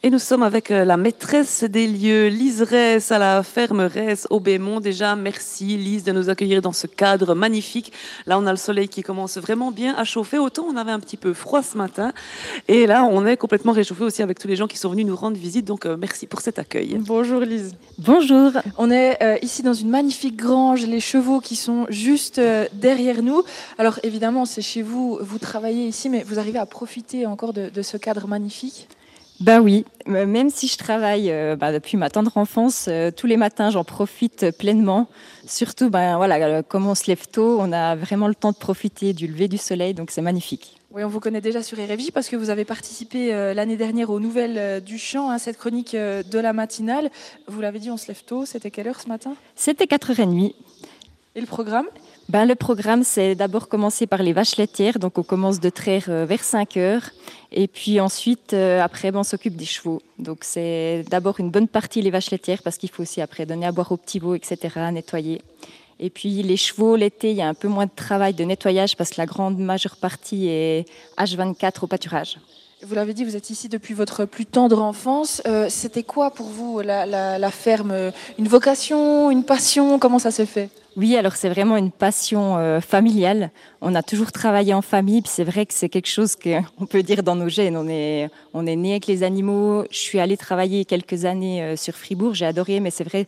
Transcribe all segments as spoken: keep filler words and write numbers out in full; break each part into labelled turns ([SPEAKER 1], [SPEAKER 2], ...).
[SPEAKER 1] Et nous sommes avec la maîtresse des lieux, Lise Ress, à la ferme Ress au Bémont. Déjà, merci Lise de nous accueillir dans ce cadre magnifique. Là, on a le soleil qui commence vraiment bien à chauffer. Autant on avait un petit peu froid ce matin. Et là, on est complètement réchauffé aussi avec tous les gens qui sont venus nous rendre visite. Donc, euh, merci pour cet accueil.
[SPEAKER 2] Bonjour Lise.
[SPEAKER 3] Bonjour.
[SPEAKER 2] On est euh, ici dans une magnifique grange, les chevaux qui sont juste euh, derrière nous. Alors évidemment, c'est chez vous, vous travaillez ici, mais vous arrivez à profiter encore de, de ce cadre magnifique ?
[SPEAKER 3] Ben oui, même si je travaille euh, ben depuis ma tendre enfance, euh, tous les matins j'en profite pleinement. Surtout, ben voilà, comme on se lève tôt, on a vraiment le temps de profiter du lever du soleil, donc c'est magnifique.
[SPEAKER 2] Oui, on vous connaît déjà sur R F J parce que vous avez participé euh, l'année dernière aux Nouvelles euh, du Champ, hein, cette chronique euh, de la matinale. Vous l'avez dit, on se lève tôt. C'était quelle heure ce matin ?
[SPEAKER 3] C'était quatre heures trente.
[SPEAKER 2] Et le programme ?
[SPEAKER 3] Ben, le programme, c'est d'abord commencer par les vaches laitières. Donc, on commence de traire euh, vers cinq heures. Et puis ensuite, euh, après, ben, on s'occupe des chevaux. Donc, c'est d'abord une bonne partie les vaches laitières parce qu'il faut aussi après donner à boire aux petits veaux, et cetera, nettoyer. Et puis, les chevaux, l'été, il y a un peu moins de travail de nettoyage parce que la grande majeure partie est H vingt-quatre au pâturage.
[SPEAKER 2] Vous l'avez dit, vous êtes ici depuis votre plus tendre enfance. Euh, c'était quoi pour vous la, la, la ferme ? Une vocation, une passion ? Comment ça s'est fait ?
[SPEAKER 3] Oui, alors c'est vraiment une passion euh, familiale. On a toujours travaillé en famille, puis c'est vrai que c'est quelque chose qu'on peut dire dans nos gènes. On est, on est né avec les animaux. Je suis allée travailler quelques années euh, sur Fribourg, j'ai adoré, mais c'est vrai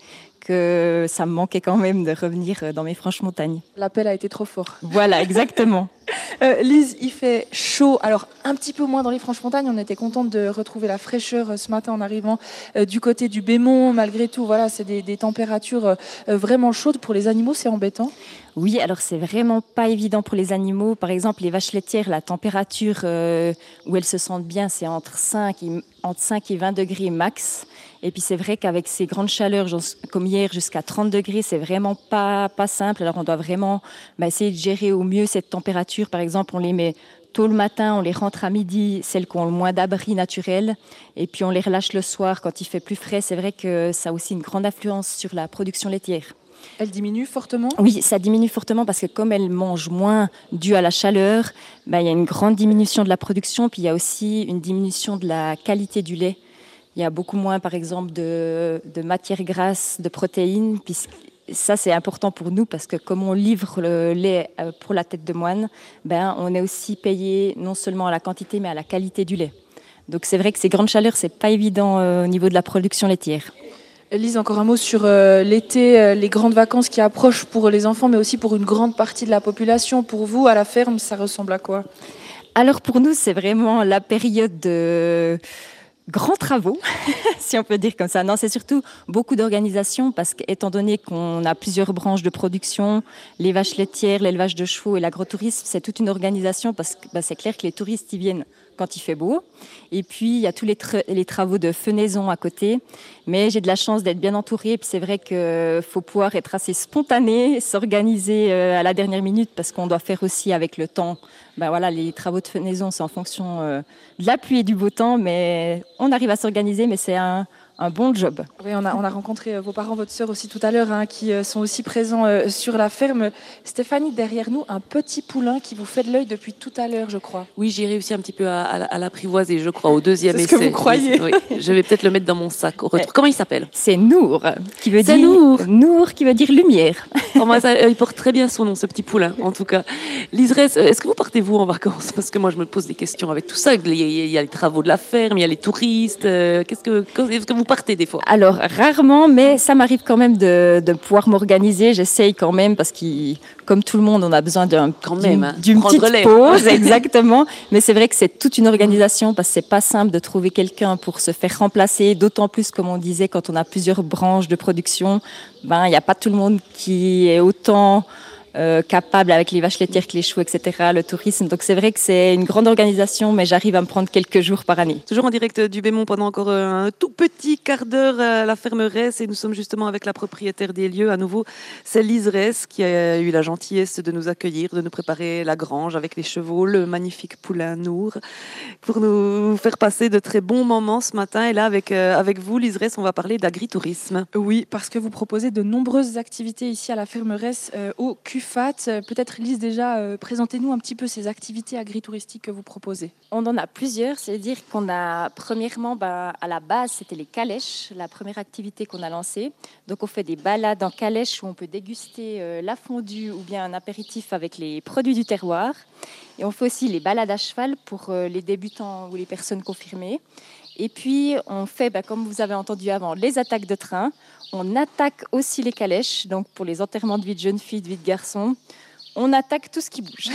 [SPEAKER 3] que ça me manquait quand même de revenir dans mes franches montagnes.
[SPEAKER 2] L'appel a été trop fort.
[SPEAKER 3] Voilà, exactement.
[SPEAKER 2] euh, Lise, il fait chaud, alors un petit peu moins dans les franches montagnes. On était contente de retrouver la fraîcheur ce matin en arrivant euh, du côté du Bémont. Malgré tout, voilà, c'est des, des températures euh, vraiment chaudes pour les animaux. C'est embêtant.
[SPEAKER 3] Oui, alors c'est vraiment pas évident pour les animaux. Par exemple, les vaches laitières, la température euh, où elles se sentent bien, c'est entre cinq et, entre cinq et vingt degrés max. Et puis c'est vrai qu'avec ces grandes chaleurs, comme hier, jusqu'à trente degrés, c'est vraiment pas, pas simple. Alors on doit vraiment bah, essayer de gérer au mieux cette température. Par exemple, on les met tôt le matin, on les rentre à midi, celles qui ont le moins d'abri naturel. Et puis on les relâche le soir quand il fait plus frais. C'est vrai que ça a aussi une grande influence sur la production laitière.
[SPEAKER 2] Elle diminue fortement ?
[SPEAKER 3] Oui, ça diminue fortement parce que comme elles mangent moins dû à la chaleur, ben, il y a une grande diminution de la production. Puis il y a aussi une diminution de la qualité du lait. Il y a beaucoup moins, par exemple, de, de matières grasses, de protéines. Puis ça, c'est important pour nous parce que comme on livre le lait pour la tête de moine, ben, on est aussi payé non seulement à la quantité, mais à la qualité du lait. Donc c'est vrai que ces grandes chaleurs, c'est pas évident euh, au niveau de la production laitière.
[SPEAKER 2] Lise, encore un mot sur euh, l'été, euh, les grandes vacances qui approchent pour les enfants, mais aussi pour une grande partie de la population. Pour vous, à la ferme, ça ressemble à quoi ?
[SPEAKER 3] Alors pour nous, c'est vraiment la période de grands travaux, si on peut dire comme ça. Non, c'est surtout beaucoup d'organisation parce qu'étant donné qu'on a plusieurs branches de production, les vaches laitières, l'élevage de chevaux et l'agrotourisme, c'est toute une organisation parce que bah, c'est clair que les touristes, ils viennent quand il fait beau. Et puis, il y a tous les, tra- les travaux de fenaison à côté. Mais j'ai de la chance d'être bien entourée. Puis c'est vrai qu'il faut pouvoir être assez spontané, s'organiser à la dernière minute parce qu'on doit faire aussi avec le temps. Ben voilà, les travaux de fenaison, c'est en fonction euh, de la pluie et du beau temps. Mais on arrive à s'organiser, mais c'est un... un bon job.
[SPEAKER 2] Oui, on a, on a rencontré vos parents, votre sœur aussi tout à l'heure, hein, qui sont aussi présents euh, sur la ferme. Stéphanie, derrière nous, un petit poulain qui vous fait de l'œil depuis tout à l'heure, je crois.
[SPEAKER 1] Oui, j'ai réussi un petit peu à, à, à l'apprivoiser, je crois, au deuxième essai.
[SPEAKER 2] C'est ce que vous croyez.
[SPEAKER 1] Oui, je vais peut-être le mettre dans mon sac. Au retour. Comment il s'appelle ?
[SPEAKER 3] C'est Nour, qui veut
[SPEAKER 1] C'est
[SPEAKER 3] dire
[SPEAKER 1] Nour.
[SPEAKER 3] Nour, qui veut dire lumière.
[SPEAKER 1] Oh, moi, ça, il porte très bien son nom, ce petit poulain, en tout cas. Lise Ress, est-ce que vous partez-vous en vacances ? Parce que moi, je me pose des questions avec tout ça. Il y a, il y a les travaux de la ferme, il y a les touristes. Euh, qu'est-ce que, est-ce que vous partez des fois ?
[SPEAKER 3] Alors, rarement, mais ça m'arrive quand même de, de pouvoir m'organiser. J'essaye quand même parce que, comme tout le monde, on a besoin d'un,
[SPEAKER 1] quand même, hein,
[SPEAKER 3] d'une petite
[SPEAKER 1] relais.
[SPEAKER 3] pause, exactement. Mais c'est vrai que c'est toute une organisation parce que c'est pas simple de trouver quelqu'un pour se faire remplacer. D'autant plus, comme on disait, quand on a plusieurs branches de production, ben il n'y a pas tout le monde qui est autant Euh, capable avec les vaches laitières que les chevaux, et cetera, le tourisme. Donc c'est vrai que c'est une grande organisation, mais j'arrive à me prendre quelques jours par année.
[SPEAKER 1] Toujours en direct du Bémont pendant encore un tout petit quart d'heure à la ferme Ress et nous sommes justement avec la propriétaire des lieux. À nouveau, c'est Lise Ress qui a eu la gentillesse de nous accueillir, de nous préparer la grange avec les chevaux, le magnifique poulain Nour, pour nous faire passer de très bons moments ce matin. Et là, avec, euh, avec vous, Lise Ress, on va parler d'agritourisme.
[SPEAKER 2] Oui, parce que vous proposez de nombreuses activités ici à la ferme Ress euh, au Q Fufat. Peut-être Lise, déjà, euh, présentez-nous un petit peu ces activités agritouristiques que vous proposez.
[SPEAKER 3] On en a plusieurs, c'est-à-dire qu'on a premièrement, ben, à la base, c'était les calèches, la première activité qu'on a lancée. Donc on fait des balades en calèche où on peut déguster euh, la fondue ou bien un apéritif avec les produits du terroir. Et on fait aussi les balades à cheval pour euh, les débutants ou les personnes confirmées. Et puis, on fait, bah, comme vous avez entendu avant, les attaques de train. On attaque aussi les calèches, donc pour les enterrements de vie de jeunes filles, de vie de garçons. On attaque tout ce qui bouge.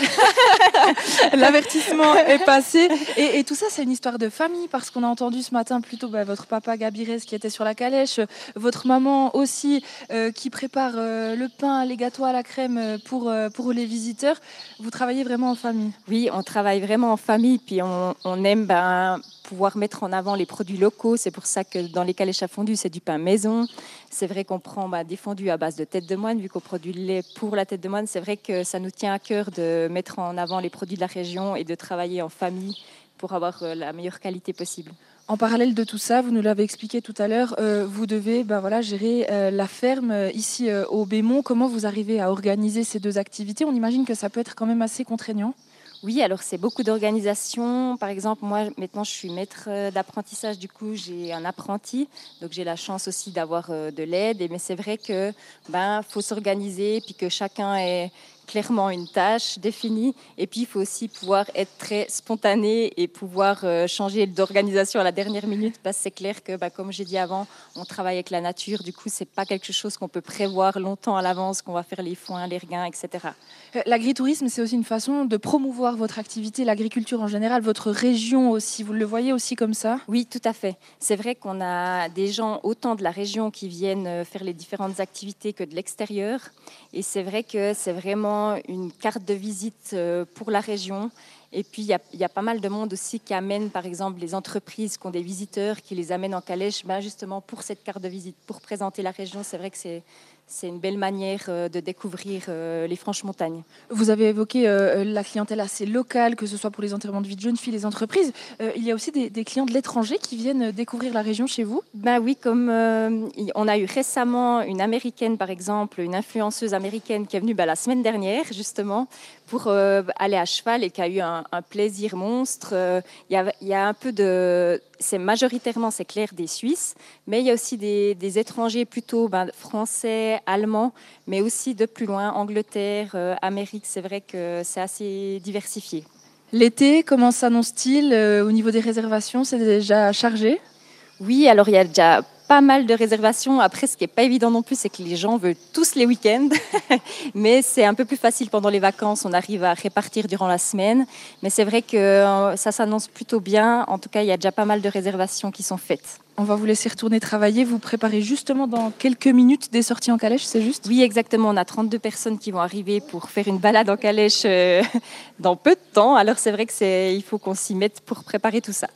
[SPEAKER 2] L'avertissement est passé. Et, et tout ça, c'est une histoire de famille, parce qu'on a entendu ce matin plutôt bah, votre papa Gabirès qui était sur la calèche, votre maman aussi euh, qui prépare euh, le pain, les gâteaux à la crème pour, euh, pour les visiteurs. Vous travaillez vraiment en famille?
[SPEAKER 3] Oui, on travaille vraiment en famille, puis on, on aime ben, pouvoir mettre en avant les produits locaux. C'est pour ça que dans les calèches à fondue, c'est du pain maison. C'est vrai qu'on prend ben, des fondus à base de tête de moine, vu qu'on produit le lait pour la tête de moine. C'est vrai que ça nous tient à cœur de mettre en avant les produits de la région et de travailler en famille pour avoir la meilleure qualité possible.
[SPEAKER 2] En parallèle de tout ça, vous nous l'avez expliqué tout à l'heure, euh, vous devez ben voilà, gérer euh, la ferme euh, ici euh, au Bémont. Comment vous arrivez à organiser ces deux activités? On imagine que ça peut être quand même assez contraignant.
[SPEAKER 3] Oui, alors c'est beaucoup d'organisation. Par exemple, moi, maintenant, je suis maître d'apprentissage. Du coup, j'ai un apprenti. Donc, j'ai la chance aussi d'avoir de l'aide. Mais c'est vrai que ben, faut s'organiser, puis que chacun ait clairement une tâche définie. Et puis, il faut aussi pouvoir être très spontané et pouvoir euh, changer d'organisation à la dernière minute. Parce que c'est clair que, bah, comme j'ai dit avant, on travaille avec la nature. Du coup, c'est pas quelque chose qu'on peut prévoir longtemps à l'avance, qu'on va faire les foins, les regains, et cetera.
[SPEAKER 2] L'agritourisme, c'est aussi une façon de promouvoir votre activité, l'agriculture en général, votre région aussi. Vous le voyez aussi comme ça?
[SPEAKER 3] Oui, tout à fait. C'est vrai qu'on a des gens autant de la région qui viennent faire les différentes activités que de l'extérieur. Et c'est vrai que c'est vraiment une carte de visite pour la région. Et puis, il y, y a pas mal de monde aussi qui amène, par exemple, les entreprises qui ont des visiteurs, qui les amènent en calèche, ben justement pour cette carte de visite, pour présenter la région. C'est vrai que c'est... C'est une belle manière de découvrir les Franches-Montagnes.
[SPEAKER 2] Vous avez évoqué euh, la clientèle assez locale, que ce soit pour les enterrements de vie de jeunes filles, les entreprises. Euh, il y a aussi des, des clients de l'étranger qui viennent découvrir la région chez vous?
[SPEAKER 3] Ben oui, comme euh, on a eu récemment une américaine, par exemple, une influenceuse américaine qui est venue ben, la semaine dernière, justement, pour euh, aller à cheval et qui a eu un, un plaisir monstre. Euh, il y a, il y a un peu de... C'est majoritairement, c'est clair, des Suisses, mais il y a aussi des, des étrangers plutôt ben, français, allemands, mais aussi de plus loin, Angleterre, euh, Amérique. C'est vrai que c'est assez diversifié.
[SPEAKER 2] L'été, comment s'annonce-t-il euh, au niveau des réservations? C'est déjà chargé?
[SPEAKER 3] Oui, alors il y a déjà pas mal de réservations. Après, ce qui n'est pas évident non plus, c'est que les gens veulent tous les week-ends. Mais c'est un peu plus facile pendant les vacances. On arrive à répartir durant la semaine. Mais c'est vrai que ça s'annonce plutôt bien. En tout cas, il y a déjà pas mal de réservations qui sont faites.
[SPEAKER 2] On va vous laisser retourner travailler. Vous préparez justement dans quelques minutes des sorties en calèche, c'est juste?
[SPEAKER 3] Oui, exactement. On a trente-deux personnes qui vont arriver pour faire une balade en calèche euh, dans peu de temps. Alors c'est vrai que c'est, il faut qu'on s'y mette pour préparer tout ça.